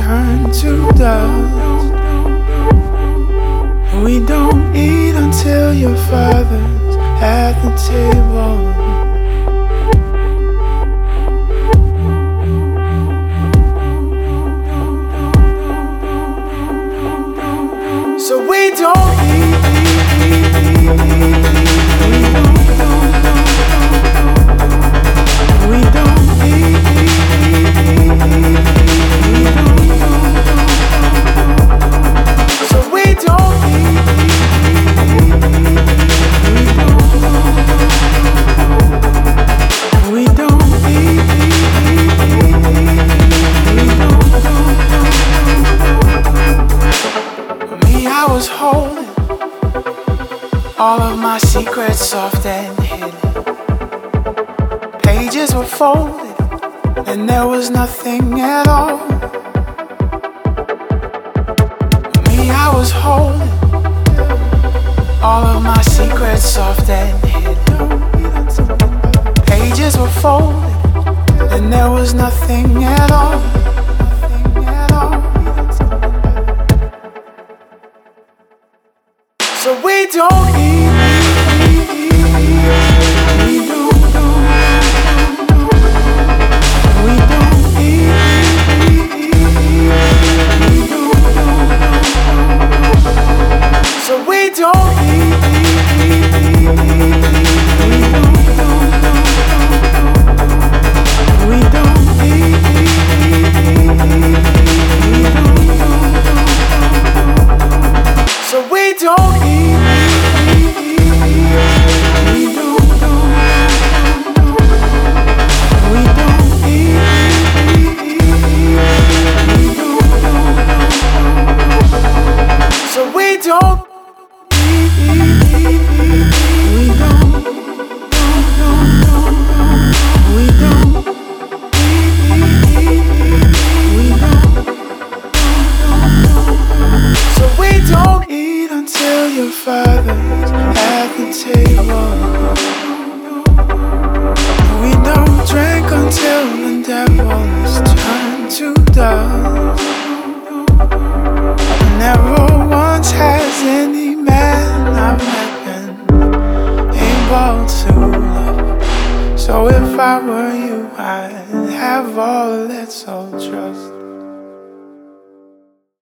turn to dust. We don't eat until your father's at the table. So we don't eat. We don't eat. So we don't eat. We don't eat. Me, I was holding all of my secrets soft and hidden. Pages were folded and there was nothing at all. Me, I was holding all of my secrets soft and hidden. Pages were folded and there was nothing at all. So we don't eat. We don't eat. So we don't eat. We don't eat. So we don't eat. Your father's at the table. We don't drink until the devil's turned to dust. Never once has any man I've met been able to love. So if I were you, I'd have all that soul trust.